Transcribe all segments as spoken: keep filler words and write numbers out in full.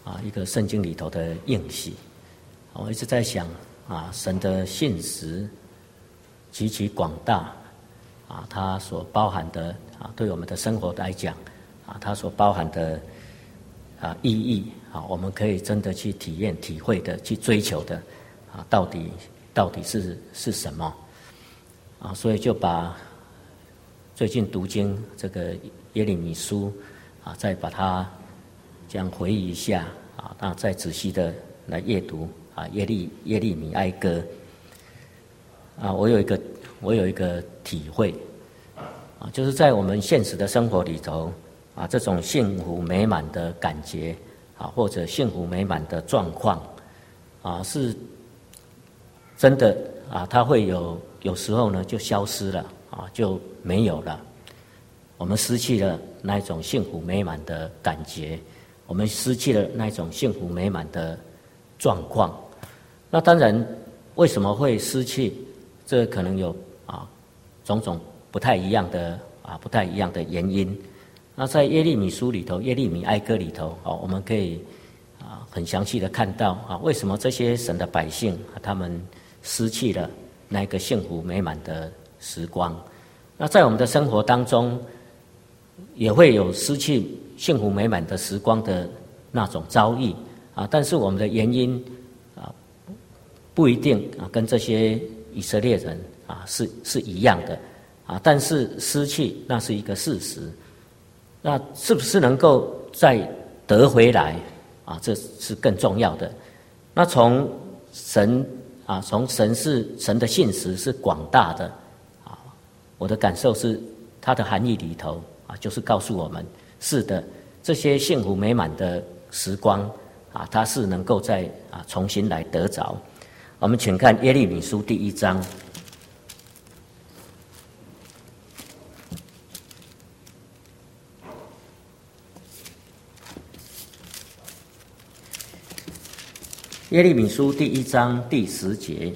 啊一个圣经里头的应许。我一直在想啊，神的信实极其广大啊，它所包含的啊，对我们的生活来讲啊，它所包含的啊意义啊，我们可以真的去体验、体会的、去追求的啊，到底到底是是什么啊？所以就把最近读经这个耶利米书啊，再把它这样回忆一下啊，那再仔细的来阅读啊耶利耶利米哀歌啊，我有一个我有一个体会啊，就是在我们现实的生活里头啊，这种幸福美满的感觉啊，或者幸福美满的状况啊，是真的啊，它会有有时候呢就消失了啊，就没有了。我们失去了那一种幸福美满的感觉，我们失去了那一种幸福美满的状况。那当然，为什么会失去？这可能有啊种种不太一样的啊不太一样的原因。那在耶利米书里头，耶利米哀歌里头啊，我们可以啊很详细的看到啊，为什么这些神的百姓啊，他们失去了那一个幸福美满的时光。那在我们的生活当中，也会有失去幸福美满的时光的那种遭遇啊，但是我们的原因啊不一定啊跟这些以色列人啊是是一样的啊，但是失去那是一个事实。那是不是能够再得回来啊？这是更重要的。那从神啊，从神是神的信实是广大的啊，我的感受是它的含义里头啊，就是告诉我们，是的，这些幸福美满的时光啊，它是能够再啊重新来得着。我们请看耶利米书第一章。耶利米书第一章第十节，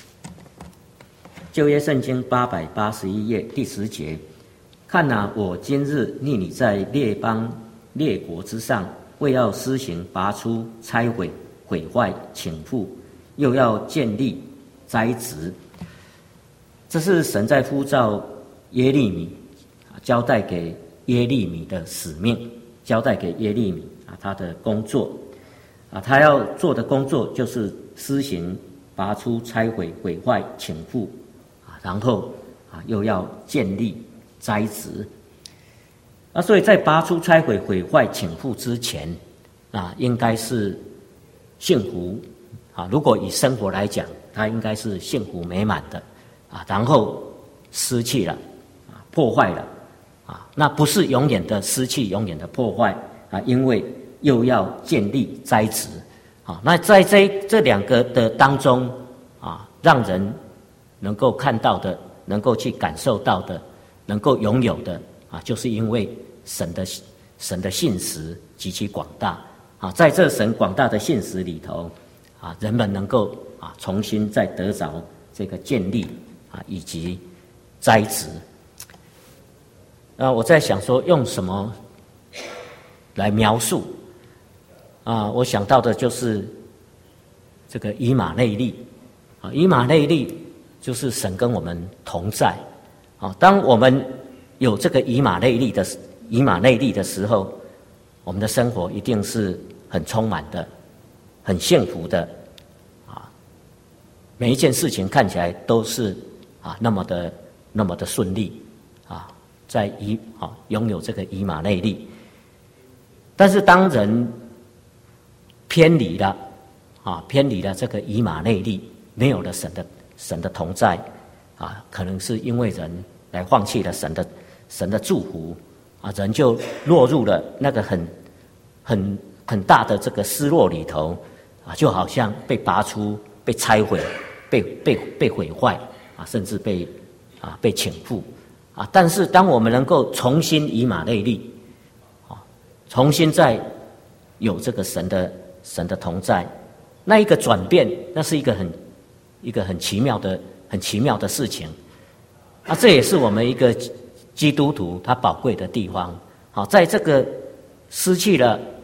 旧约圣经八百八十一页第十节，看哪，我今日立你在列邦列国之上，为要施行拔出、拆毁、毁坏、倾覆，又要建立、栽植。这是神在呼召耶利米，交代给耶利米的使命，交代给耶利米啊他的工作。啊，他要做的工作就是施行拔出、拆毁、毁坏、倾覆，啊，然后啊又要建立、栽植。啊，所以在拔出、拆毁、毁坏、倾覆之前，啊，应该是幸福啊。如果以生活来讲，它应该是幸福美满的啊。然后失去了，啊，破坏了，啊，那不是永远的失去，永远的破坏啊，因为又要建立、栽植，啊，那在这这两个的当中，啊，让人能够看到的、能够去感受到的、能够拥有的，啊，就是因为神的神的信实极其广大，啊，在这神广大的信实里头，啊，人们能够啊重新再得着这个建立啊以及栽植。那我在想说，用什么来描述？啊，我想到的就是这个以马内利啊，以马内利就是神跟我们同在啊。当我们有这个以马内利的以马内利的时候，我们的生活一定是很充满的、很幸福的啊。每一件事情看起来都是啊那么的那么的顺利啊，在以啊拥有这个以马内利。但是当人偏离了啊，偏离了这个以马内利，没有了神的神的同在啊，可能是因为人来放弃了神的神的祝福啊，人就落入了那个很很很大的这个失落里头啊，就好像被拔出、被拆毁、被被被毁坏啊，甚至被啊被倾覆啊。但是当我们能够重新以马内利啊，重新再有这个神的。神的同在，那一个转变，那是一个很一个很奇妙的、很奇妙的事情啊！这也是我们一个基督徒他宝贵的地方。好，在这个失去了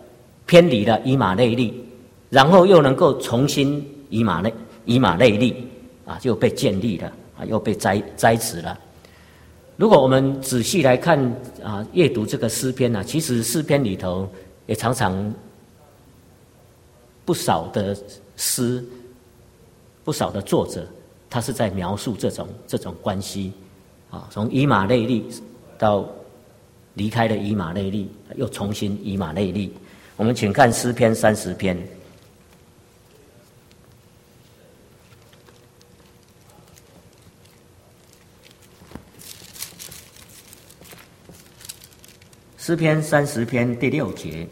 偏离了以马内利，然后又能够重新以马内以马内利啊，就被建立了啊，又被栽栽植了。如果我们仔细来看啊，阅读这个诗篇呢、啊，其实诗篇里头也常常不少的诗，不少的作者，他是在描述这种这种关系啊，从以马内利到离开了以马内利，又重新以马内利。我们请看诗篇三十篇。诗篇三十篇第六节，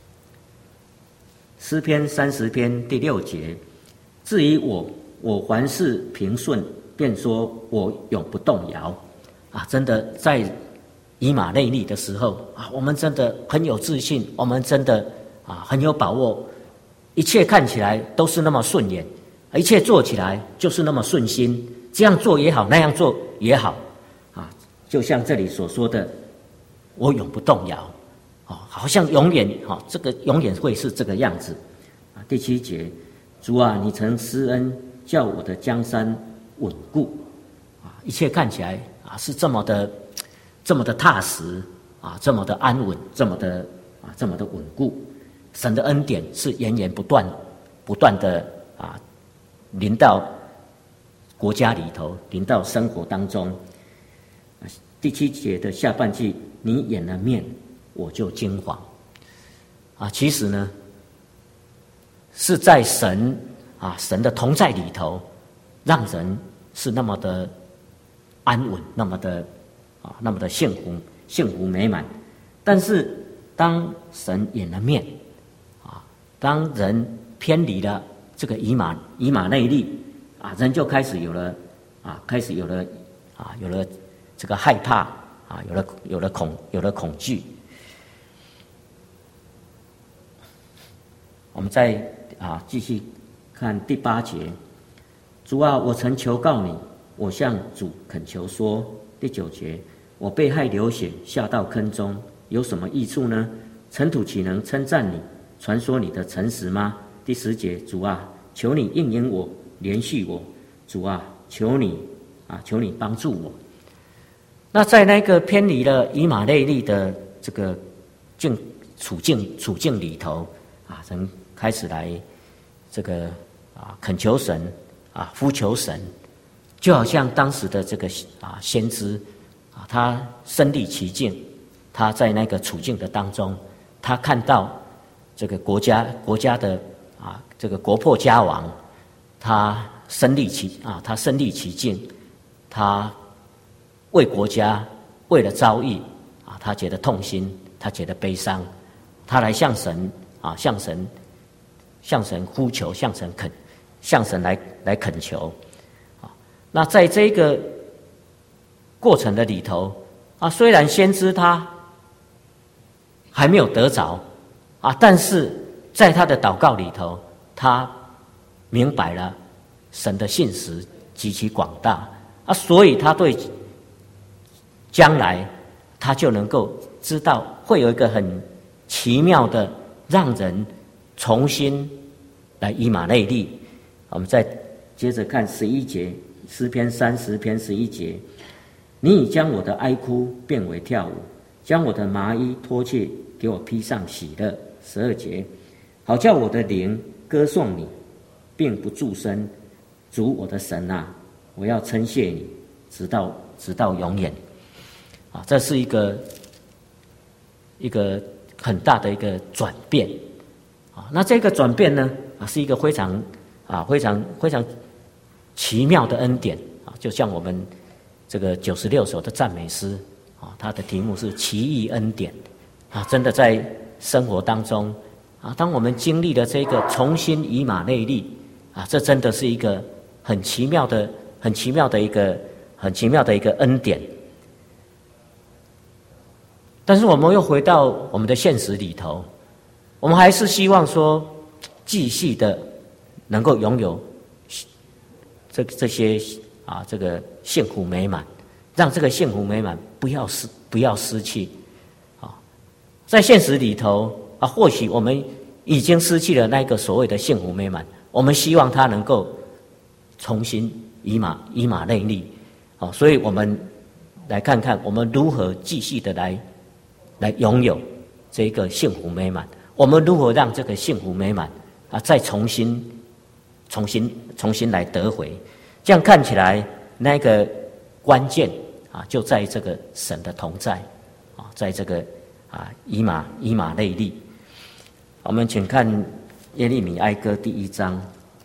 诗篇三十篇第六节，至于我，我凡事平顺，便说我永不动摇。啊，真的在以马内利的时候啊，我们真的很有自信，我们真的啊很有把握，一切看起来都是那么顺眼，一切做起来就是那么顺心，这样做也好，那样做也好，啊，就像这里所说的。我永不动摇，哦，好像永远，哦，这个永远会是这个样子，啊，第七节，主啊，你曾施恩，叫我的江山稳固，啊，一切看起来啊是这么的，这么的踏实，啊，这么的安稳，这么的啊，这么的稳固，神的恩典是源源不断，不断的啊，临到国家里头，临到生活当中。第七节的下半句，你掩了面，我就惊惶。啊，其实呢，是在神啊神的同在里头，让人是那么的安稳，那么的啊那么的幸福幸福美满。但是当神掩了面，啊，当人偏离了这个以马以马内利，啊，人就开始有了啊开始有了啊有了。这个害怕啊，有了有了恐有了恐惧。我们再啊继续看第八节，主啊，我曾求告你，我向主恳求说。第九节，我被害流血，下到坑中，有什么益处呢？尘土岂能称赞你，传说你的诚实吗？第十节，主啊，求你应允我，怜恤我。主啊，求你啊，求你帮助我。那在那个偏离了以马内利的这个境处境处境里头啊，人开始来这个啊恳求神啊呼求神，就好像当时的这个啊先知啊，他身历其境，他在那个处境的当中，他看到这个国家国家的啊这个国破家亡，他身历其啊他身历其境，他。为国家，为了遭遇啊，他觉得痛心，他觉得悲伤，他来向神啊，向神，向神呼求，向神恳，向神来来恳求啊。那在这个过程的里头啊，虽然先知他还没有得着啊，但是在他的祷告里头，他明白了神的信实极其广大啊，所以他对。将来，他就能够知道会有一个很奇妙的，让人重新来以马内利。我们再接着看十一节，诗篇三十篇十一节，你已将我的哀哭变为跳舞，将我的麻衣脱去，给我披上喜乐。十二节，好叫我的灵歌颂你，并不住声。主我的神啊，我要称谢你，直到直到永远。啊，这是一个一个很大的一个转变啊。那这个转变呢，啊，是一个非常啊非常非常奇妙的恩典啊。就像我们这个九十六首的赞美诗啊，它的题目是奇异恩典啊。真的在生活当中啊，当我们经历了这个重新以马内利啊，这真的是一个很奇妙的、很奇妙的一个、很奇妙的一个恩典。但是我们又回到我们的现实里头，我们还是希望说，继续的能够拥有这这些啊这个幸福美满，让这个幸福美满不要失不要失去啊。在现实里头啊，或许我们已经失去了那个所谓的幸福美满，我们希望他能够重新以马以马内利。好，所以我们来看看我们如何继续的来来拥有这个幸福美满，我们如何让这个幸福美满啊再重新重新重新来得回。这样看起来那个关键啊就在这个神的同在啊，在这个啊以马以马内利。我们请看耶利米哀歌第一章。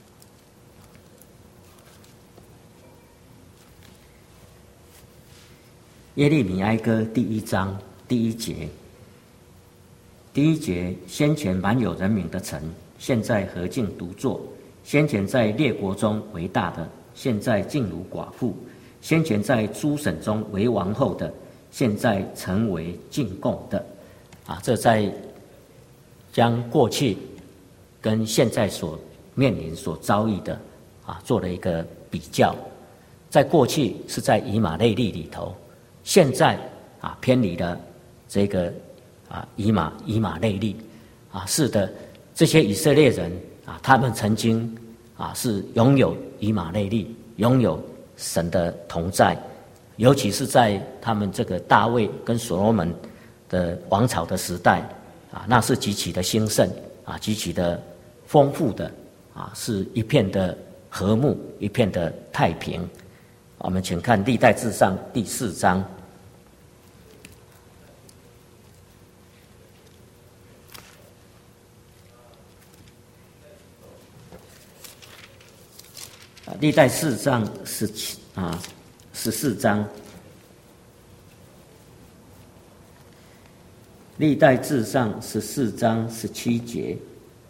耶利米哀歌第一章第一节，第一节：先前满有人民的城，现在何竟独坐？先前在列国中为大的，现在竟如寡妇；先前在诸省中为王后的，现在成为进贡的。啊，这在将过去跟现在所面临、所遭遇的啊，做了一个比较。在过去是在以马内利里头，现在啊偏离了这个啊以马以马内利啊，是的，这些以色列人啊，他们曾经啊是拥有以马内利，拥有神的同在，尤其是在他们这个大卫跟所罗门的王朝的时代。啊，那是极其的兴盛啊，极其的丰富的啊，是一片的和睦，一片的太平。我们请看历代志上第四章。啊，历代志上十七啊十四章。历代志上十四章十七节，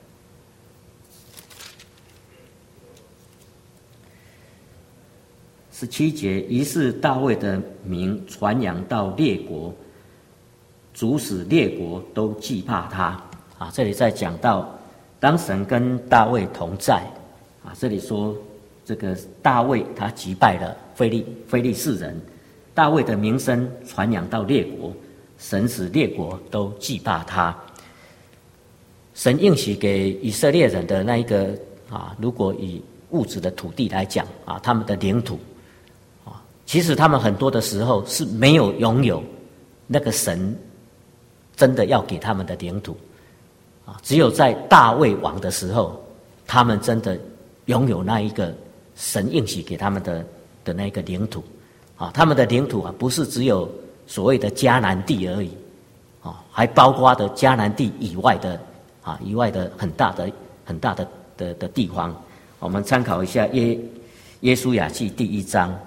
十七节，于是大卫的名传扬到列国，主使列国都惧怕他。啊，这里在讲到，当神跟大卫同在，啊，这里说这个大卫他击败了非利非利士人，大卫的名声传扬到列国。神使列国都惧怕他。神应许给以色列人的那一个啊，如果以物质的土地来讲啊，他们的领土啊，其实他们很多的时候是没有拥有那个神真的要给他们的领土啊，只有在大卫王的时候，他们真的拥有那一个神应许给他们的的那个领土啊，他们的领土啊，不是只有所谓的迦南地而已，啊，还包括的迦南地以外的啊以外的很大的很大的的的地方。我们参考一下耶耶书亚记第一章。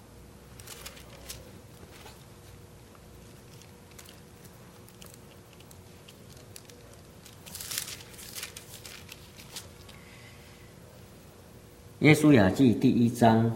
耶书亚记第一章。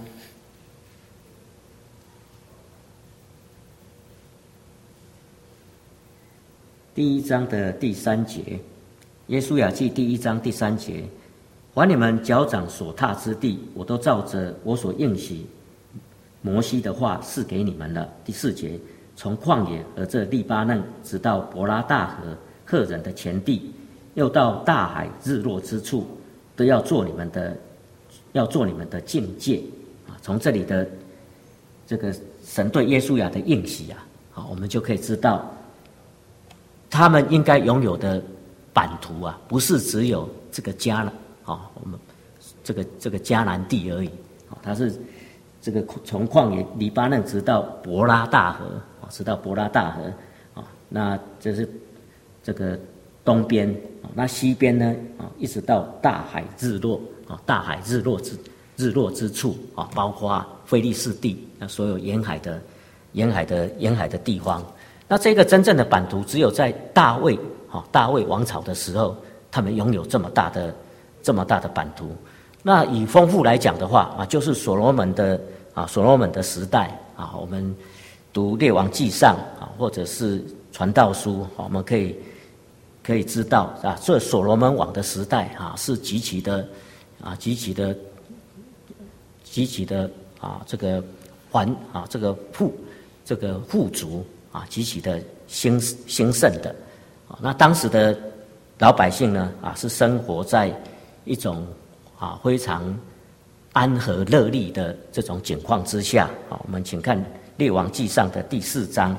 第一章的第三节，耶书亚记第一章第三节，凡你们脚掌所踏之地，我都照着我所应许摩西的话赐给你们了。第四节，从旷野和这利巴嫩，直到伯拉大河赫人的前地，又到大海日落之处，都要做你们的，要做你们的境界啊！从这里的这个神对约书亚的应许啊，好，我们就可以知道。他们应该拥有的版图啊，不是只有这个迦南啊，我们这个这个迦南地而已啊，它是这个从旷野黎巴嫩直到伯拉大河啊，直到伯拉大河啊，那这是这个东边啊，那西边呢啊，一直到大海日落啊，大海日落之日落之处啊，包括非利士地那所有沿海的沿海的沿海的地方。那这个真正的版图，只有在大卫啊大卫王朝的时候，他们拥有这么大的这么大的版图。那以丰富来讲的话啊，就是所罗门的啊所罗门的时代啊，我们读列王纪上啊，或者是传道书，我们可以可以知道啊，这所罗门王的时代啊，是极其的啊极其的极其的啊这个繁啊这个富这个富足。啊，极其的兴兴盛的，啊，那当时的老百姓呢啊是生活在一种啊非常安和乐利的这种景况之下。好，我们请看《列王纪上》的第四章。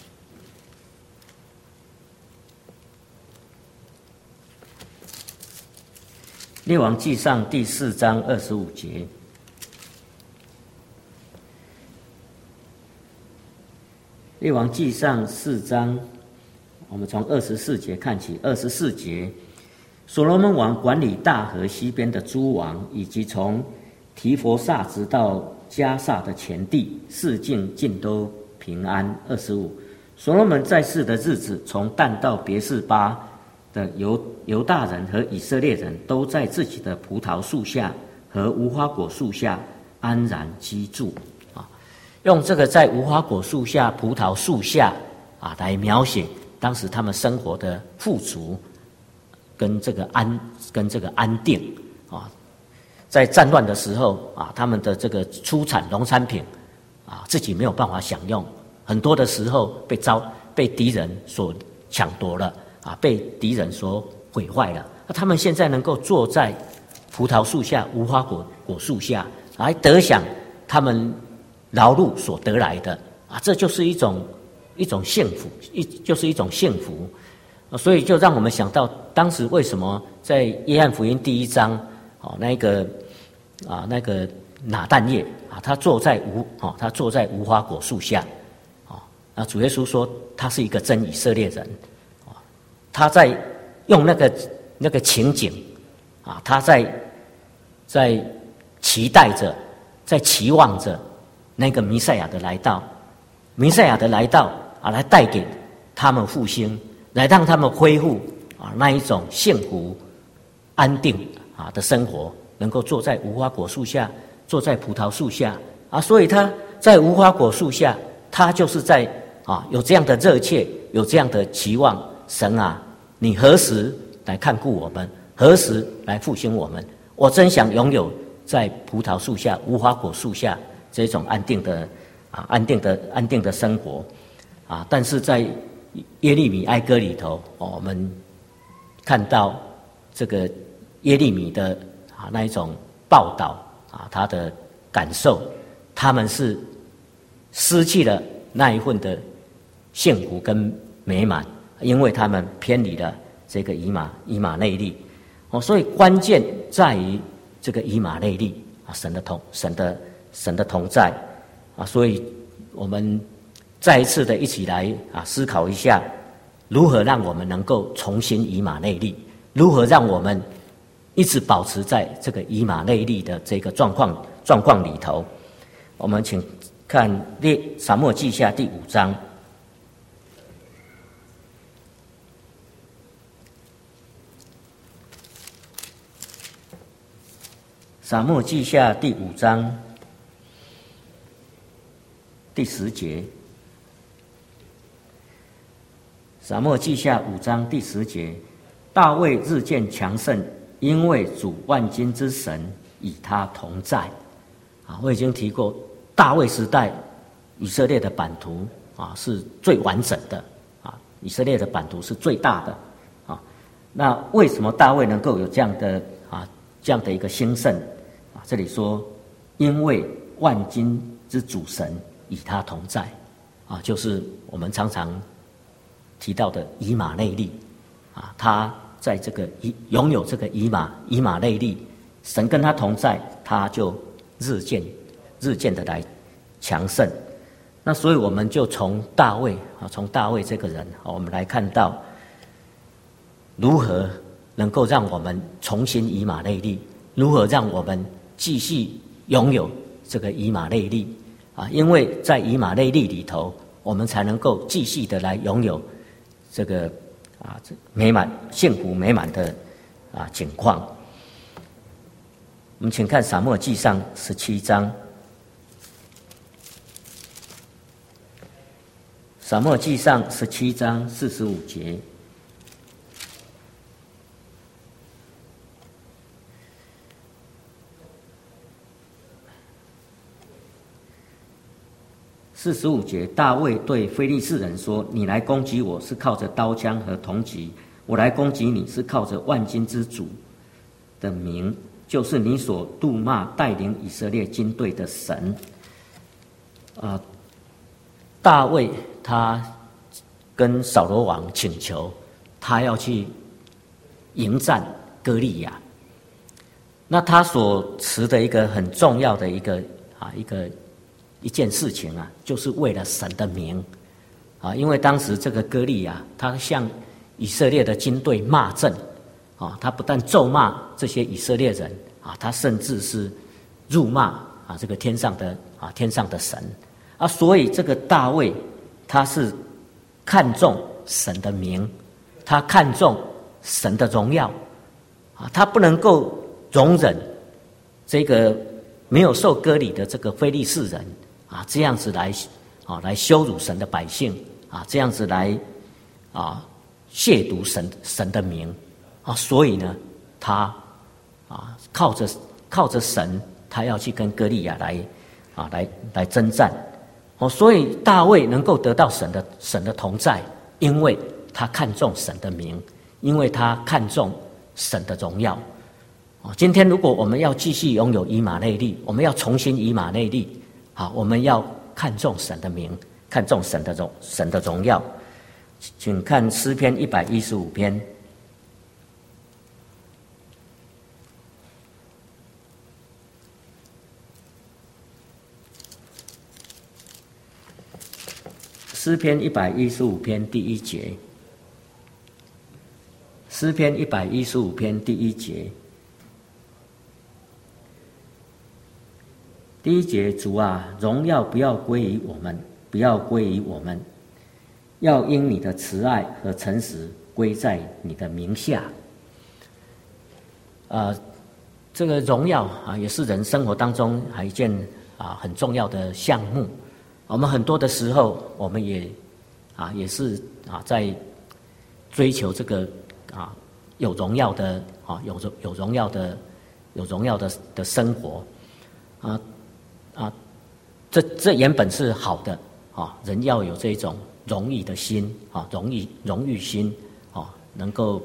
列王纪上第四章二十五节，列王纪上四章，我们从二十四节看起。二十四节，所罗门王管理大河西边的诸王，以及从提佛萨直到迦萨的全地，四境尽都平安。二十五，所罗门在世的日子，从但到别是巴的犹犹大人和以色列人都在自己的葡萄树下和无花果树下安然居住。啊，用这个在无花果树下、葡萄树下啊来描写当时他们生活的富足跟这个安跟这个安定啊。在战乱的时候啊，他们的这个出产农产品啊自己没有办法享用，很多的时候被遭被敌人所抢夺了。啊，被敌人所毁坏了。那他们现在能够坐在葡萄树下、无花果果树下，来得享他们劳碌所得来的啊，这就是一种一种幸福，一就是一种幸福。啊，所以就让我们想到，当时为什么在约翰福音第一章，哦，那个啊那个拿但业啊，他坐在无哦，他坐在无花果树下，啊，那主耶稣说他是一个真以色列人。他在用那个那个情景啊，他在在期待着，在期望着那个弥赛亚的来到，弥赛亚的来到啊，来带给他们复兴，来让他们恢复啊那一种幸福、安定啊的生活，能够坐在无花果树下，坐在葡萄树下啊，所以他在无花果树下，他就是在啊有这样的热切，有这样的期望，神啊。你何时来看顾我们？何时来复兴我们？我真想拥有在葡萄树下、无花果树下这种安定的啊、安定的、安定的生活啊！但是在耶利米哀歌里头，哦，我们看到这个耶利米的啊那一种报道啊，他的感受，他们是失去了那一份的幸福跟美满。因为他们偏离了这个以马以马内利，哦，所以关键在于这个以马内利啊，神的同神的神的同在啊，所以我们再一次的一起来啊思考一下，如何让我们能够重新以马内利，如何让我们一直保持在这个以马内利的这个状况状况里头。我们请看列撒母耳记下第五章。撒母耳记下第五章第十节，撒母耳记下五章第十节，大卫日渐强盛，因为主万军之神与他同在。啊，我已经提过，大卫时代以色列的版图啊是最完整的啊，以色列的版图是最大的啊。那为什么大卫能够有这样的啊这样的一个兴盛？这里说，因为万军之主神与他同在，啊，就是我们常常提到的以马内利，啊，他在这个拥有这个以马以马内利，神跟他同在，他就日渐日渐的来强盛。那所以我们就从大卫啊，从大卫这个人，啊，我们来看到如何能够让我们重新以马内利，如何让我们继续拥有这个以马内利啊，因为在以马内利里头，我们才能够继续的来拥有这个啊美满、幸福美满的啊景况。我们请看撒母耳记上十七章，撒母耳记上十七章四十五节。四十五节，大卫对非利士人说：“你来攻击我是靠着刀枪和铜戟， 我来攻击你是靠着万军之主的名，就是你所怒骂带领以色列军队的神。啊，大卫他跟扫罗王请求，他要去迎战歌利亚。那他所持的一个很重要的一个啊一个一件事情啊，就是为了神的名啊，因为当时这个歌利亚他向以色列的军队骂阵啊，他不但咒骂这些以色列人啊，他甚至是辱骂啊这个天上的啊天上的神啊，所以这个大卫他是看重神的名，他看重神的荣耀啊，他不能够容忍这个没有受割礼的这个非利士人啊，这样子来啊来羞辱神的百姓啊，这样子来啊亵渎神神的名啊，所以呢，他啊靠着靠着神，他要去跟歌利亚来啊来来征战哦，所以大卫能够得到神的神的同在，因为他看重神的名，因为他看重神的荣耀。今天如果我们要继续拥有以马内利，我们要重新以马内利，好，我们要看重神的名，看重神的荣神的荣耀。请看诗篇一百一十五篇。诗篇一百一十五篇第一节。诗篇一百一十五篇第一节。第一节，主啊，荣耀不要归于我们，不要归于我们，要因你的慈爱和诚实归在你的名下。呃，这个荣耀啊，也是人生活当中还一件啊很重要的项目。我们很多的时候，我们也啊也是啊在追求这个啊有荣耀的啊有有荣耀的有荣耀的的生活啊。啊，这这原本是好的啊，人要有这种荣誉的心啊，荣誉荣誉心啊，能够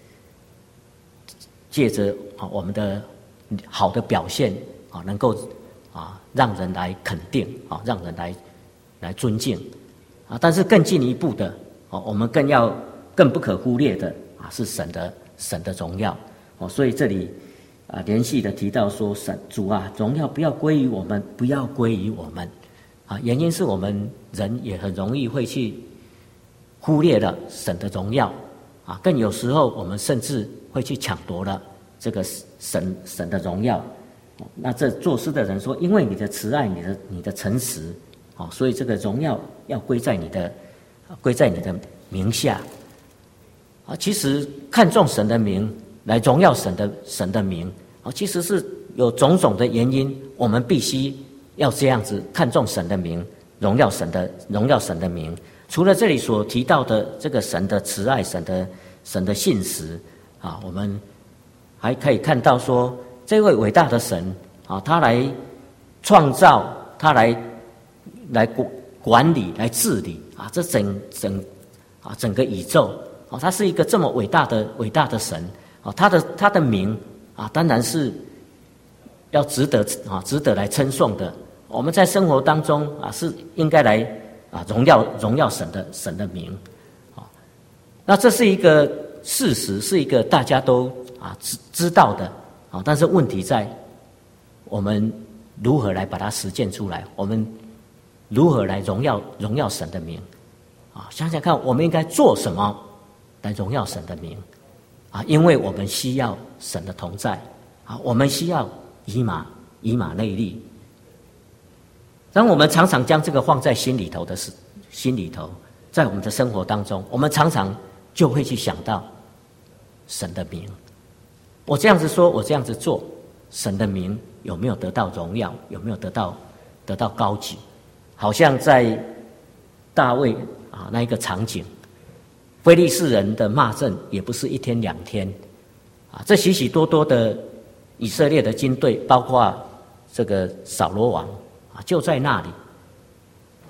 借着啊我们的好的表现啊，能够啊让人来肯定啊，让人来来尊敬啊。但是更进一步的啊，我们更要更不可忽略的啊，是神的神的荣耀哦。所以这里。啊，连续的提到说，神主啊，荣耀不要归于我们，不要归于我们，啊，原因是我们人也很容易会去忽略了神的荣耀，啊，更有时候我们甚至会去抢夺了这个神神的荣耀。那这作诗的人说，因为你的慈爱，你的你的诚实，哦，所以这个荣耀要归在你的归在你的名下。啊，其实看重神的名。来荣耀神的神的名啊，其实是有种种的原因，我们必须要这样子看重神的名，荣耀神的荣耀神的名。除了这里所提到的这个神的慈爱、神的神的信实啊，我们还可以看到说，这位伟大的神啊，他来创造，他来来管理、来治理啊，这整整啊整个宇宙啊，他是一个这么伟大的伟大的神。啊，他的他的名啊，当然是要值得啊，值得来称颂的。我们在生活当中啊，是应该来啊荣耀荣耀神的神的名啊。那这是一个事实，是一个大家都啊知知道的啊。但是问题在我们如何来把它实践出来？我们如何来荣耀荣耀神的名啊？想想看，我们应该做什么来荣耀神的名？啊，因为我们需要神的同在啊，我们需要以马以马内利。当我们常常将这个放在心里头的是心里头，在我们的生活当中，我们常常就会去想到神的名。我这样子说，我这样子做，神的名有没有得到荣耀？有没有得到得到高举？好像在大卫啊那一个场景。非利士人的骂阵也不是一天两天，啊，这许许多多的以色列的军队，包括这个扫罗王啊，就在那里。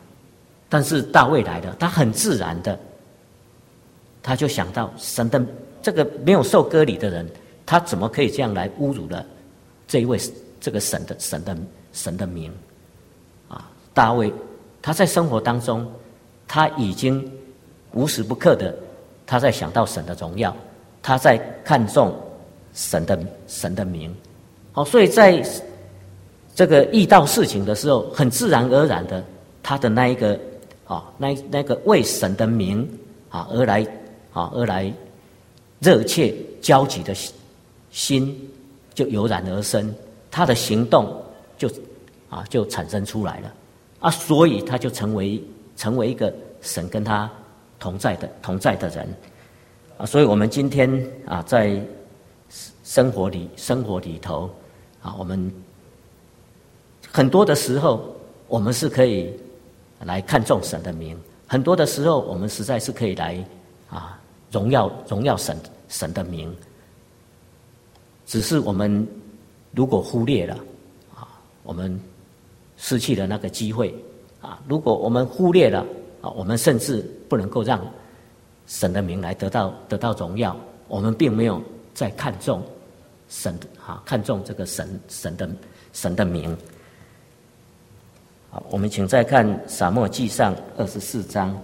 但是大卫来了，他很自然的，他就想到神的这个没有受割礼的人，他怎么可以这样来侮辱了这一位这个神的神的神的名？啊，大卫他在生活当中，他已经无时不刻的他在想到神的荣耀，他在看重神的神的名。好，所以在这个遇到事情的时候，很自然而然的，他的那一个啊，那那个为神的名啊而来啊而来热切焦急的心就油然而生，他的行动就啊就产生出来了啊，所以他就成为成为一个神跟他同在的同在的人啊，所以我们今天啊在生活里生活里头啊，我们很多的时候我们是可以来看重神的名，很多的时候我们实在是可以来啊荣耀荣耀神神的名，只是我们如果忽略了啊，我们失去了那个机会啊，如果我们忽略了啊，我们甚至不能够让神的名来得到得到荣耀，我们并没有在看重神啊，看重这个神神的神的名。好，我们请再看撒母耳记上二十四章。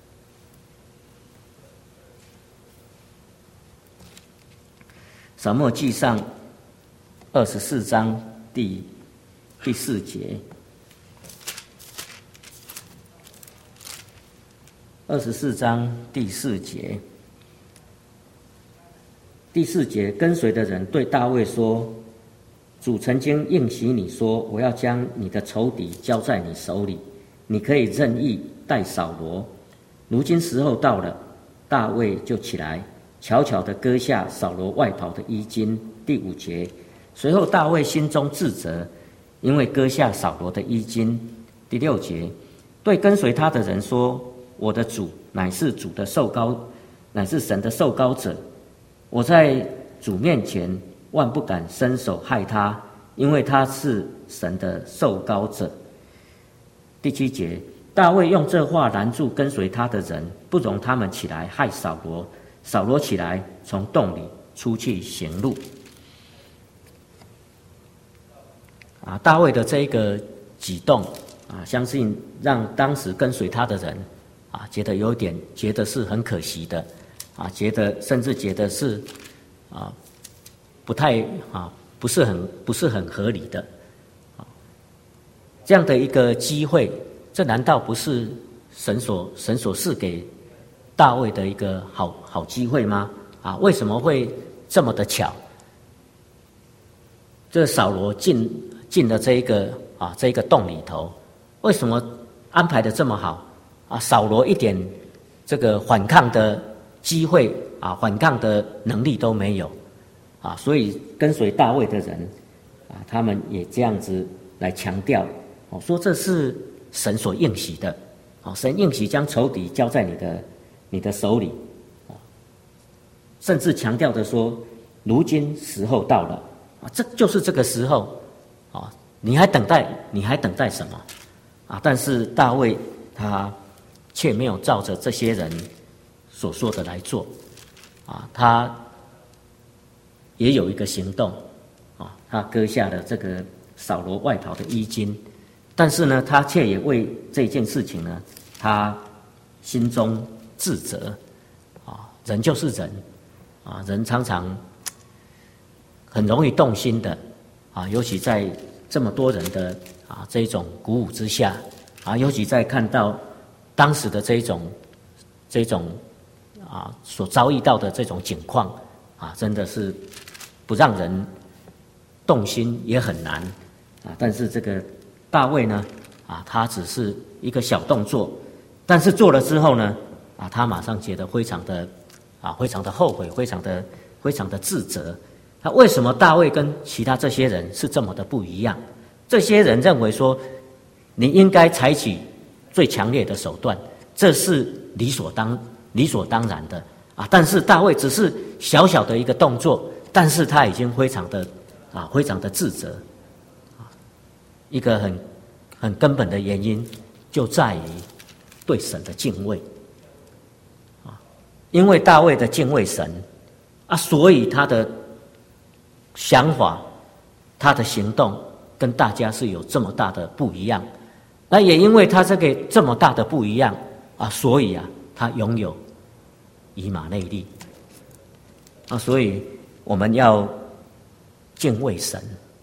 撒母耳记上二十四章第第四节。二十四章第四节，第四节，跟随的人对大卫说：“主曾经应许你说，我要将你的仇敌交在你手里，你可以任意待扫罗。如今时候到了。”大卫就起来，悄悄地割下扫罗外袍的衣襟。第五节，随后大卫心中自责，因为割下扫罗的衣襟。第六节，对跟随他的人说：“我的主乃是主的受膏，乃是神的受膏者。我在主面前万不敢伸手害他，因为他是神的受膏者。”第七节，大卫用这话拦住跟随他的人，不容他们起来害扫罗。扫罗起来，从洞里出去行路。啊，大卫的这一个举动啊，相信让当时跟随他的人啊，觉得有点觉得是很可惜的啊，觉得甚至觉得是啊不太啊不是很不是很合理的啊，这样的一个机会，这难道不是神所神所赐给大卫的一个好好机会吗？啊，为什么会这么的巧？这扫罗进进了这一个啊这一个洞里头，为什么安排的这么好？啊，扫罗一点这个反抗的机会啊，反抗的能力都没有啊，所以跟随大卫的人啊，他们也这样子来强调，哦，说这是神所应许的，哦，神应许将仇敌交在你的你的手里，啊，甚至强调的说，如今时候到了，啊，这就是这个时候，啊，你还等待，你还等待什么？啊，但是大卫他却没有照着这些人所说的来做，啊，他也有一个行动，啊，他割下了这个扫罗外袍的衣襟，但是呢，他却也为这件事情呢，他心中自责，啊，人就是人，啊，人常常很容易动心的，啊，尤其在这么多人的啊这种鼓舞之下，啊，尤其在看到当时的这一种这种啊所遭遇到的这种境况，啊，真的是不让人动心也很难啊。但是这个大卫呢，啊，他只是一个小动作，但是做了之后呢，啊，他马上觉得非常的啊，非常的后悔，非常的非常的自责。那为什么大卫跟其他这些人是这么的不一样？这些人认为说，你应该采取最强烈的手段，这是理所当理所当然的啊。但是大卫只是小小的一个动作，但是他已经非常的啊，非常的自责啊。一个很很根本的原因就在于对神的敬畏啊，因为大卫的敬畏神啊，所以他的想法、他的行动跟大家是有这么大的不一样。那也因为他这个这么大的不一样啊，所以啊，他拥有以马内利啊，所以我们要敬畏神，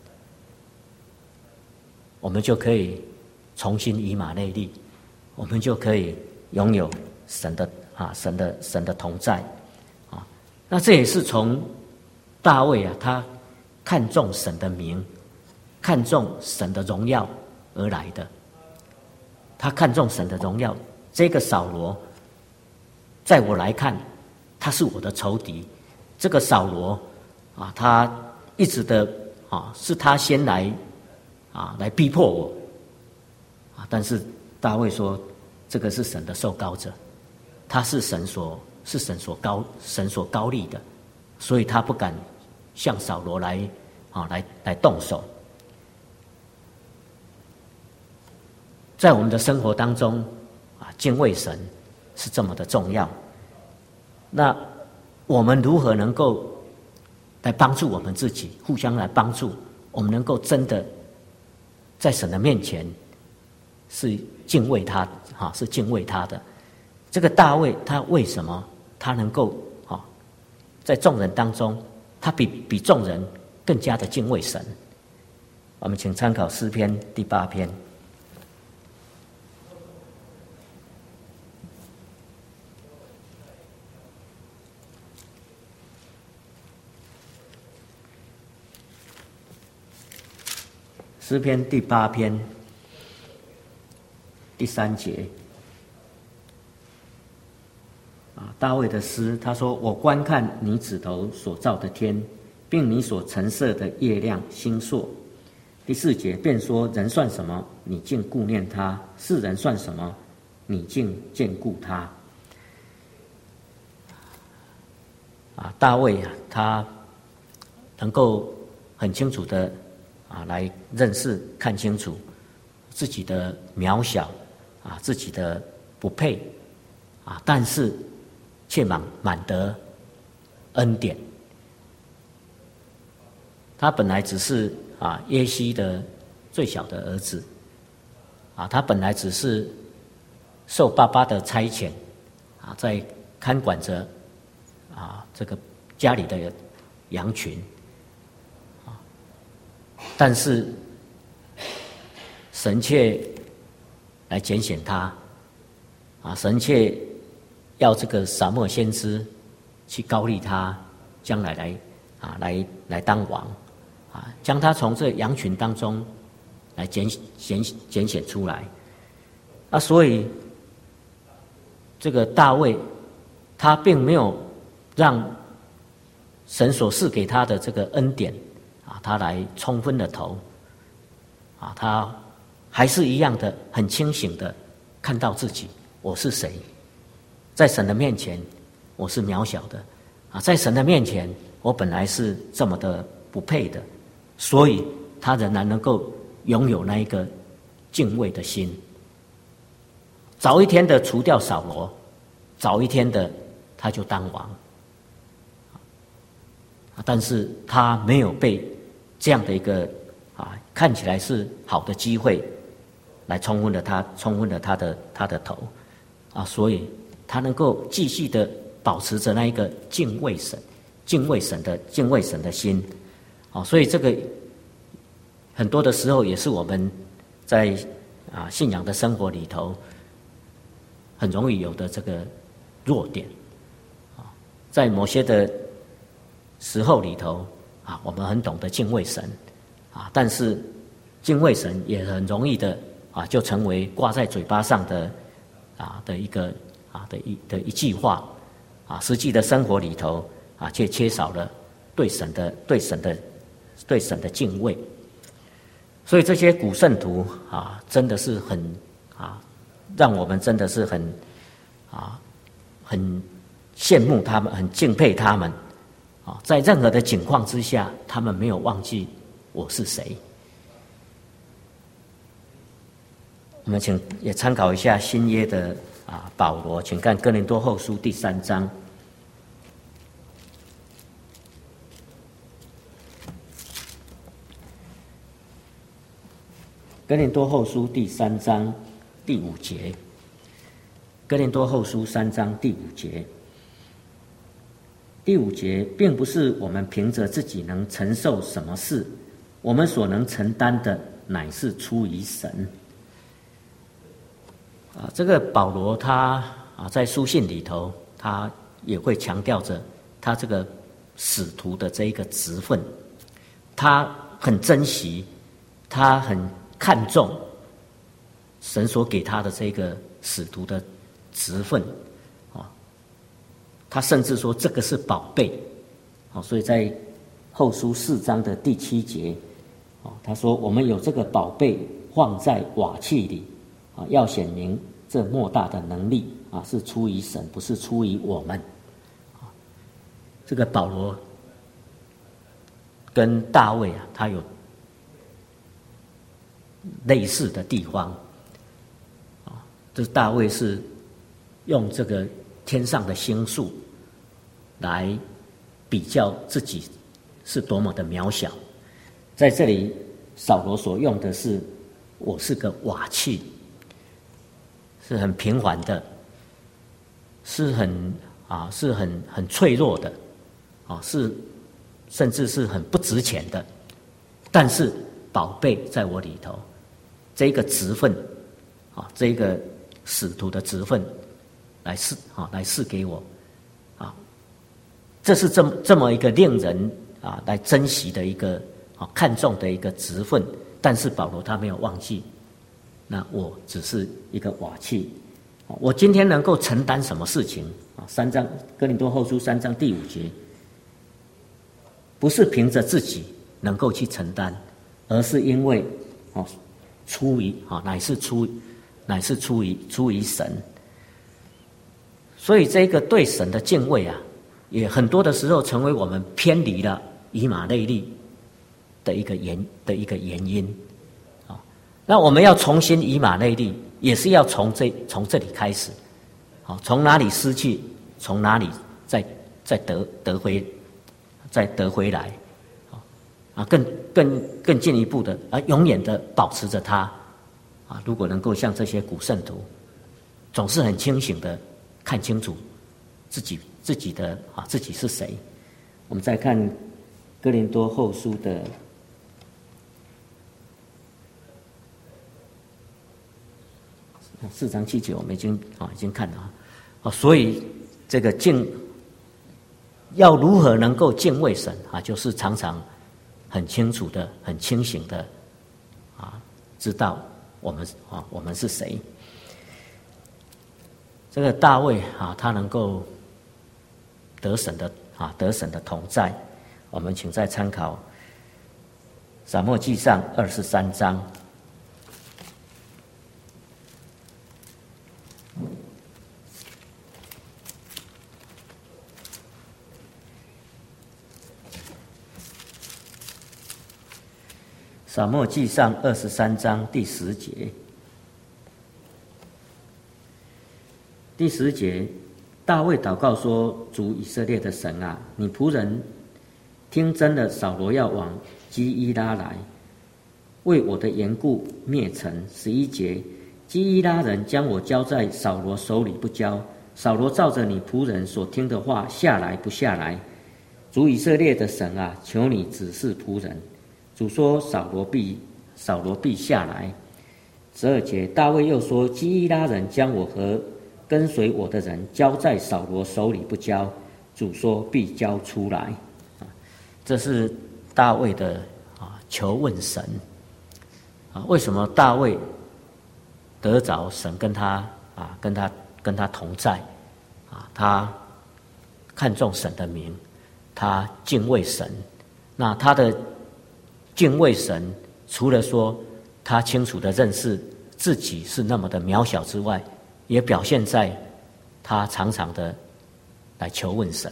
我们就可以重新以马内利，我们就可以拥有神的啊，神的神的同在啊。那这也是从大卫啊，他看重神的名，看重神的荣耀而来的。他看重神的荣耀，这个扫罗，在我来看，他是我的仇敌。这个扫罗啊，他一直的啊，是他先来啊来逼迫我啊，但是大卫说，这个是神的受膏者，他是神所是神所高神所高立的，所以他不敢向扫罗来啊来来动手。在我们的生活当中啊，敬畏神是这么的重要。那我们如何能够来帮助我们自己，互相来帮助，我们能够真的在神的面前是敬畏他啊，是敬畏他的。这个大卫他为什么他能够啊，在众人当中，他比比众人更加的敬畏神？我们请参考诗篇第八篇。诗篇第八篇第三节啊，大卫的诗，他说：“我观看你指头所造的天，并你所陈设的月亮星宿。”第四节便说：“人算什么？你竟顾念他；世人算什么？你竟眷顾他。”啊，大卫啊，他能够很清楚的。啊，来认识、看清楚自己的渺小，啊，自己的不配，啊，但是却满满得恩典。他本来只是啊耶西的最小的儿子，啊，他本来只是受爸爸的差遣，啊，在看管着啊这个家里的羊群。但是神却来拣选他，啊，神却要这个撒母耳先知去膏立他，将来来啊来来当王，啊，将他从这羊群当中来拣拣拣选出来，啊，所以这个大卫他并没有让神所赐给他的这个恩典。啊，他来冲昏了头，啊，他还是一样的很清醒的看到自己，我是谁，在神的面前我是渺小的，啊，在神的面前我本来是这么的不配的，所以他仍然能够拥有那一个敬畏的心，早一天的除掉扫罗，早一天的他就当王，但是他没有被这样的一个啊看起来是好的机会来冲昏了他，冲昏了他的他的头啊，所以他能够继续的保持着那一个敬畏神、敬畏神的敬畏神的心啊，所以这个很多的时候也是我们在啊信仰的生活里头很容易有的这个弱点啊，在某些的时候里头啊，我们很懂得敬畏神啊，但是敬畏神也很容易的啊，就成为挂在嘴巴上的啊的一个啊的一的一句话啊，实际的生活里头啊，却缺少了对神的对神的对神的敬畏。所以这些古圣徒啊，真的是很啊，让我们真的是很啊很羡慕他们，很敬佩他们。在任何的境况之下，他们没有忘记我是谁。我们请也参考一下新约的啊保罗，请看哥林多后书第三章。 哥林多后书第三章第五节，哥林多后书三章第五节，第五节并不是我们凭着自己能承受什么事，我们所能承担的乃是出于神。啊，这个保罗他啊在书信里头，他也会强调着他这个使徒的这一个职分，他很珍惜，他很看重神所给他的这个使徒的职分，啊，他甚至说这个是宝贝，啊，所以在后书四章的第七节，啊，他说我们有这个宝贝放在瓦器里，啊，要显明这莫大的能力啊，是出于神，不是出于我们。啊，这个保罗跟大卫啊，他有类似的地方。啊，这大卫是用这个天上的星宿来比较自己是多么的渺小。在这里，扫罗所用的是我是个瓦器。是很平凡的，是很啊，是很很脆弱的，啊，是甚至是很不值钱的，但是宝贝在我里头，这个职分，啊，这个使徒的职分，来赐啊，来赐给我，啊，这是这么这么一个令人啊来珍惜的一个啊看重的一个职分，但是保罗他没有忘记。那我只是一个瓦器，我今天能够承担什么事情啊？三章哥林多后书三章第五节，不是凭着自己能够去承担，而是因为哦，出于啊，乃是出，乃是出于出于神。所以这个对神的敬畏啊，也很多的时候成为我们偏离了以马内利的一个原的一个原因。那我们要重新以马内利，也是要从这从这里开始，好，从哪里失去，从哪里再再得得回，再得回来，啊，更更更进一步的啊，永远的保持着它，啊，如果能够像这些古圣徒，总是很清醒的看清楚自己自己的啊自己是谁。我们再看哥林多后书的。四章七节我们已经啊已经看了啊，所以这个敬要如何能够敬畏神啊，就是常常很清楚的、很清醒的啊，知道我们啊我们是谁。这个大卫啊，他能够得神的啊得神的同在，我们请再参考撒母耳记上二十三章。撒母耳记上二十三章第十节，第十节，大卫祷告说：“主以色列的神啊，你仆人听真了，扫罗要往基伊拉来，为我的缘故灭城。”十一节，基伊拉人将我交在扫罗手里不交，扫罗照着你仆人所听的话下来不下来。主以色列的神啊，求你指示仆人。主说：“扫罗必扫罗必下来。”十二节，大卫又说：“基伊拉人将我和跟随我的人交在扫罗手里不交。”主说：“必交出来。”啊，这是大卫的啊求问神啊，为什么大卫得着神跟他啊跟他跟他同在啊？他看重神的名，他敬畏神。那他的敬畏神，除了说他清楚的认识自己是那么的渺小之外，也表现在他常常的来求问神。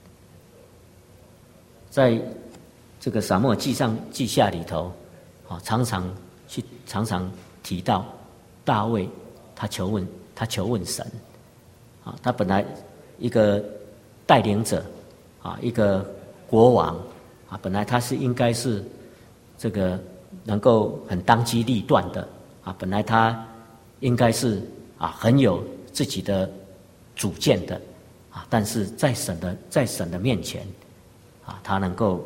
在这个撒母耳记上记下里头，啊，常常去常常提到大卫，他求问他求问神，啊，他本来一个带领者，啊，一个国王，啊，本来他是应该是这个能够很当机立断的啊，本来他应该是啊很有自己的主见的啊，但是在神的在神的面前啊，他能够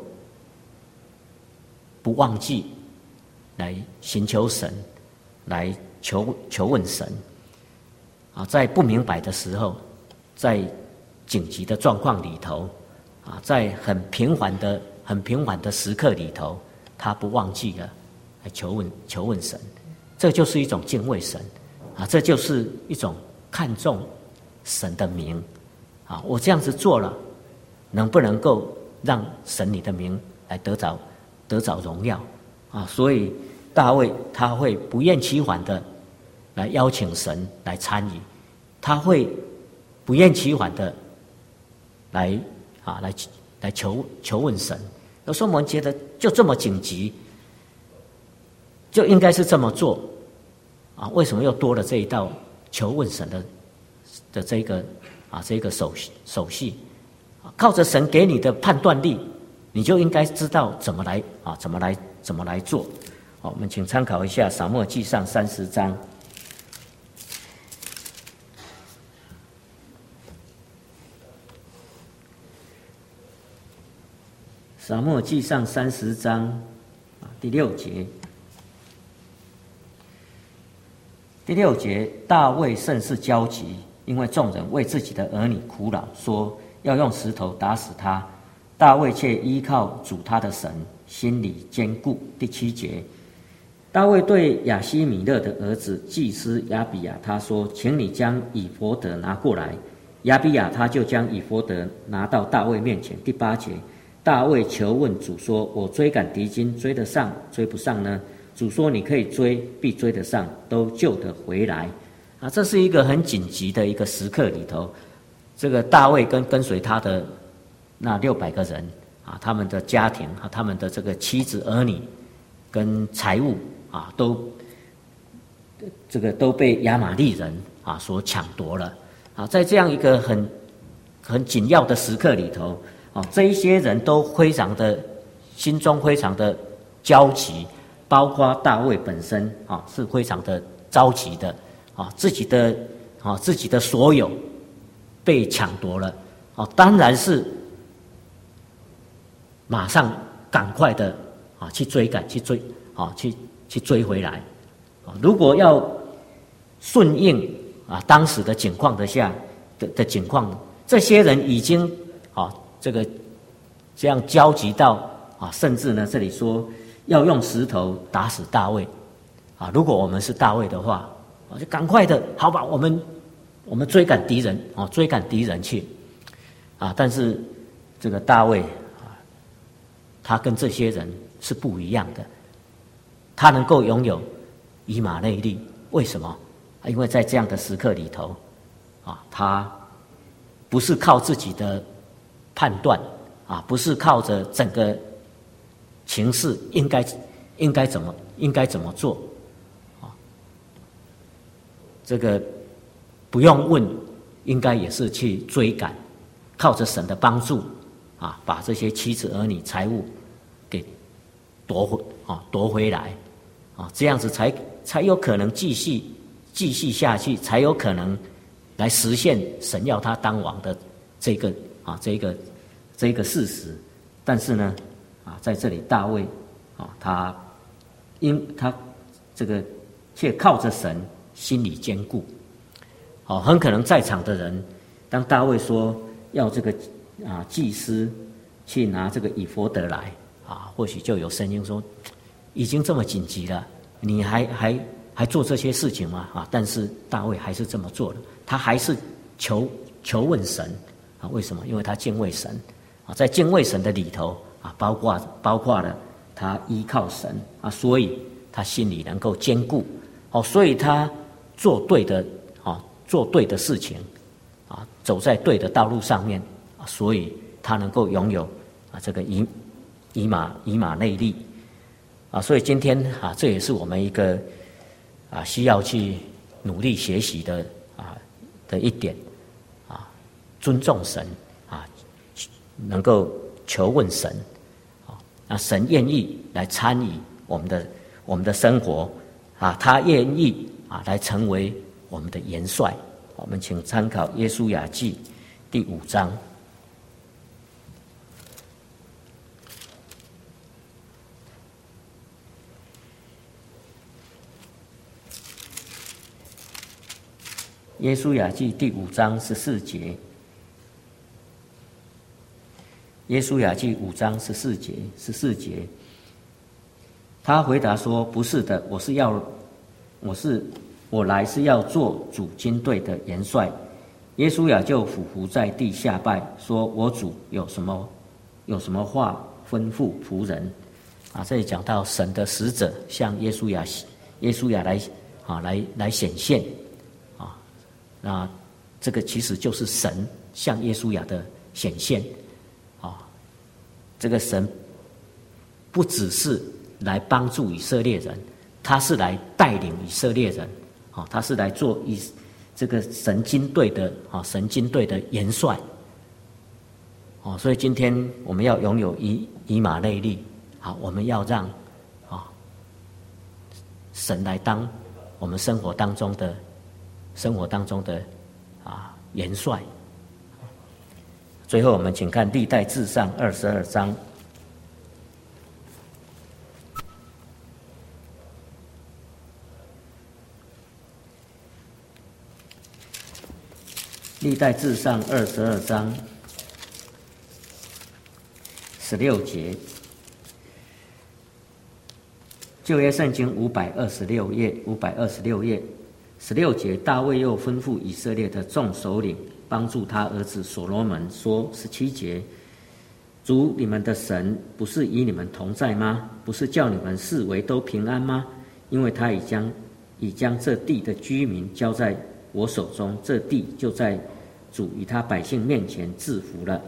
不忘记来寻求神，来求求问神啊，在不明白的时候，在紧急的状况里头啊，在很平凡的很平凡的时刻里头，他不忘记了来求问求问神，这就是一种敬畏神啊，这就是一种看重神的名啊，我这样子做了，能不能够让神你的名来得着得着荣耀啊？所以大卫他会不厌其烦的来邀请神来参与，他会不厌其烦的来啊来来求求问神。有时候我们觉得就这么紧急，就应该是这么做啊，为什么又多了这一道求问神的的这个啊这个手手续？靠着神给你的判断力，你就应该知道怎么来啊怎么来怎么来做。好，我们请参考一下撒母耳记上三十章。撒母耳记上三十章啊第六节。第六节，大卫甚是焦急，因为众人为自己的儿女苦恼，说要用石头打死他。大卫却依靠主他的神，心里坚固。第七节，大卫对亚希米勒的儿子祭司亚比亚他说：“请你将以弗得拿过来。”亚比亚他就将以弗得拿到大卫面前。第八节，大卫求问主说：“我追赶敌军，追得上追不上呢？”主说：“你可以追，必追得上，都救得回来。”啊，这是一个很紧急的一个时刻里头，这个大卫跟跟随他的那六百个人啊，他们的家庭啊，他们的这个妻子儿女跟财物啊，都这个都被亚玛力人啊所抢夺了啊。在这样一个很很紧要的时刻里头啊，这一些人都非常的心中非常的焦急，包括大卫本身啊是非常的着急的啊，自己的啊自己的所有被抢夺了啊，当然是马上赶快的啊去追赶去追啊去去追回来啊。如果要顺应啊当时的情况的下的的情况，这些人已经啊这个这样焦急到啊，甚至呢这里说要用石头打死大卫啊！如果我们是大卫的话，啊，就赶快的，好吧，我们我们追赶敌人啊，追赶敌人去啊！但是这个大卫啊，他跟这些人是不一样的，他能够拥有以马内利，为什么？因为在这样的时刻里头啊，他不是靠自己的判断啊，不是靠着整个情势应该应该怎么应该怎么做啊？这个不用问，应该也是去追赶，靠着神的帮助啊，把这些妻子儿女财物给夺回啊夺回来啊，这样子才才有可能继续继续下去，才有可能来实现神要他当王的这个啊这个这个事实。但是呢，啊，在这里大卫啊，他因他这个却靠着神，心里坚固。哦，很可能在场的人，当大卫说要这个啊祭司去拿这个以弗得来啊，或许就有声音说，已经这么紧急了，你还还还做这些事情吗？啊，但是大卫还是这么做了，他还是求求问神啊，为什么？因为他敬畏神啊，在敬畏神的里头啊，包括包括了他依靠神啊，所以他心里能够坚固哦，所以他做对的啊，做对的事情啊，走在对的道路上面啊，所以他能够拥有啊这个以以马以马内利啊，所以今天啊，这也是我们一个啊需要去努力学习的啊的一点啊，尊重神啊，能够求问神啊，那神愿意来参与我们的我们的生活啊，他愿意啊来成为我们的元帅。我们请参考《约书亚记》第五章。约书亚记第五章十四节。约书亚记五章十四节，十四节，他回答说：“不是的，我是要，我是我来是要做主军队的元帅。”约书亚就俯伏在地下拜，说：“我主有什么有什么话吩咐仆人？”啊，这里讲到神的使者向约书亚，约书亚来啊来来显现。那这个其实就是神向约书亚的显现，啊，这个神不只是来帮助以色列人，他是来带领以色列人，啊，他是来做以这个神军队的啊神军队的元帅，哦，所以今天我们要拥有以以马内利，好，我们要让啊神来当我们生活当中的。生活当中的啊元帅。最后，我们请看《历代志上》二十二章。历代志上二十二章十六节，旧约圣经五百二十六页，五百二十六页。十六节，大卫又吩咐以色列的众首领帮助他儿子所罗门说：十七节，主你们的神不是与你们同在吗？不是叫你们四围都平安吗？因为他已将已将这地的居民交在我手中，这地就在主与他百姓面前制服了。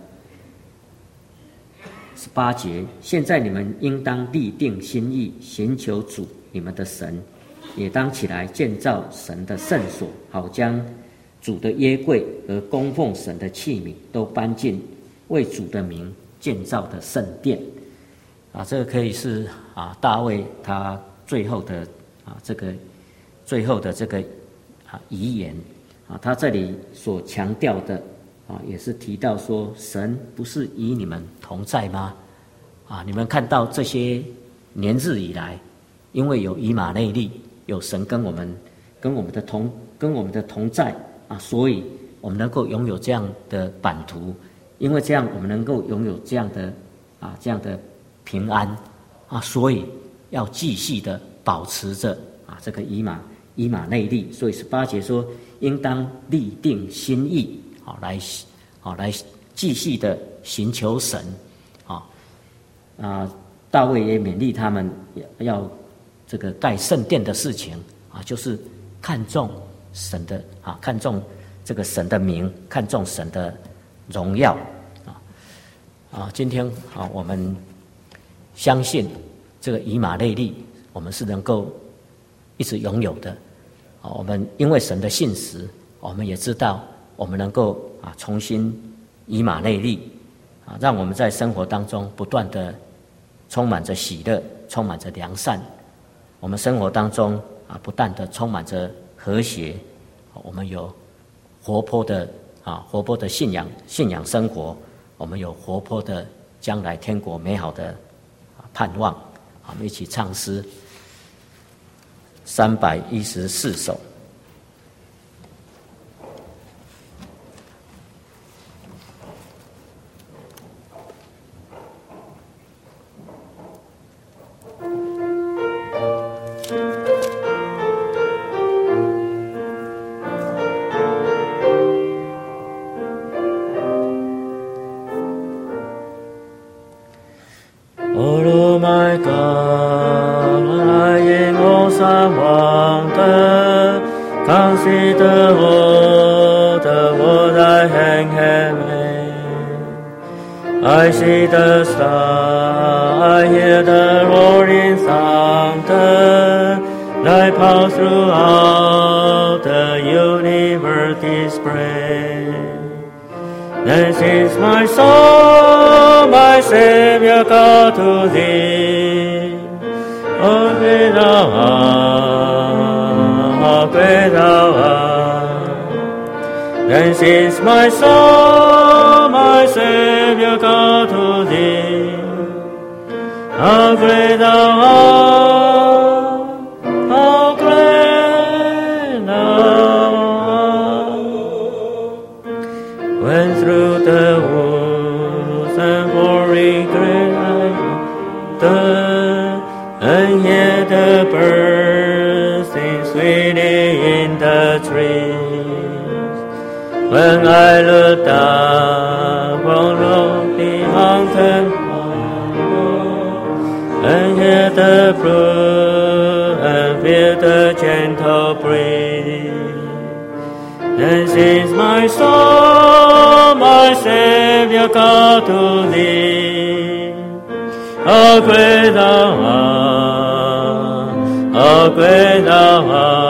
十八节，现在你们应当立定心意，寻求主你们的神。也当起来建造神的圣所，好将主的约柜和供奉神的器皿都搬进为主的名建造的圣殿。啊，这个可以是啊大卫他最后的啊这个最后的这个啊遗言啊，他这里所强调的啊，也是提到说，神不是与你们同在吗？啊，你们看到这些年日以来，因为有以马内利。有神跟我们、跟我们的同、跟我们的同在啊，所以我们能够拥有这样的版图，因为这样我们能够拥有这样的啊这样的平安啊，所以要继续的保持着啊这个以马以马内利。所以十八节说，应当立定心意，好来好来继续的寻求神啊啊，大卫也勉励他们要。这个盖圣殿的事情啊，就是看重神的啊，看重这个神的名，看重神的荣耀啊啊！今天啊，我们相信这个以马内利，我们是能够一直拥有的啊。我们因为神的信实，我们也知道我们能够啊重新以马内利啊，让我们在生活当中不断的充满着喜乐，充满着良善。我们生活当中啊，不但的充满着和谐，我们有活泼的啊，活泼的信仰信仰生活，我们有活泼的将来天国美好的盼望。我们一起唱诗三百一十四首。 I see the star, I hear the roaring thunder, thy power throughout the universe display. Then sings my soul, my Savior God, to thee. O great thou art, how great thou art. Then sings my soul, my Savior God, to thee. How great thou art, how great thou art. When through the woods and forest great I wandered, and hear the birds sing sweetly in the trees. When I look down from lofty mountain and hear the brook and feel the gentle breeze, then sings my soul, my Savior God, to thee. How great thou art, how great thou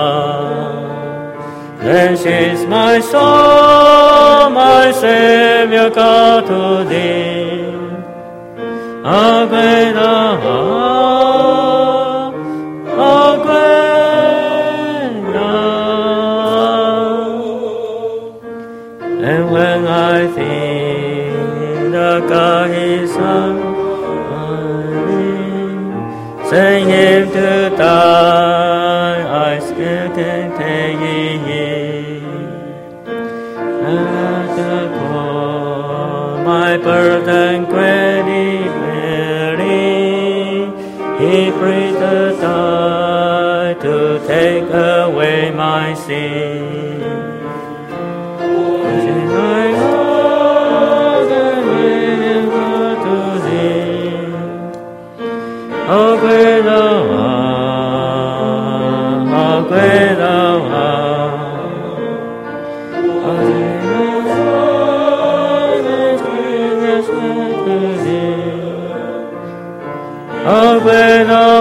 art. Then sings my soul, my Savior God, to thee. How great thou art, how great thou art. And when I think that God is mine, send him to die, I still can take it. At the cross, my burden greatly bearing, he breathed to die to take away my sin. I go to thee. How great thou art, how great thou art. How great thou art, how great thou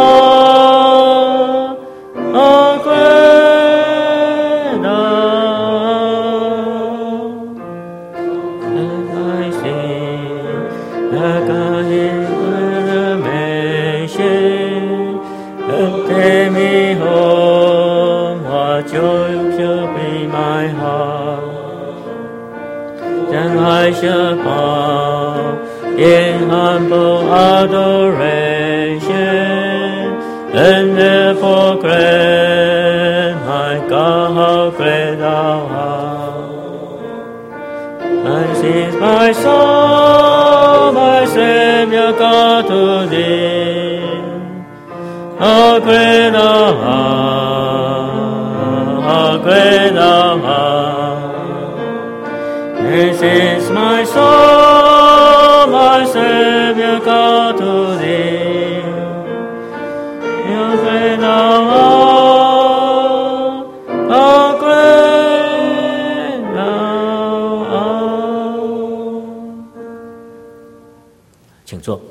art. And I sing the God is resurrection, and take me home, what joy shall be my heart. Then I shall bow in humble adoration, and therefore proclaim, my God, how great thou art. And sings my soul, my Savior God, to thee. How great thou art, how great thou art. This is my soul, my Savior God, to thee. How great thou art, how great thou art. 请坐。